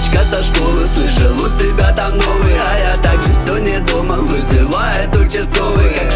девочка со школы. Слышал, у тебя там новый, а я также все не дома. Вызывает участковый, как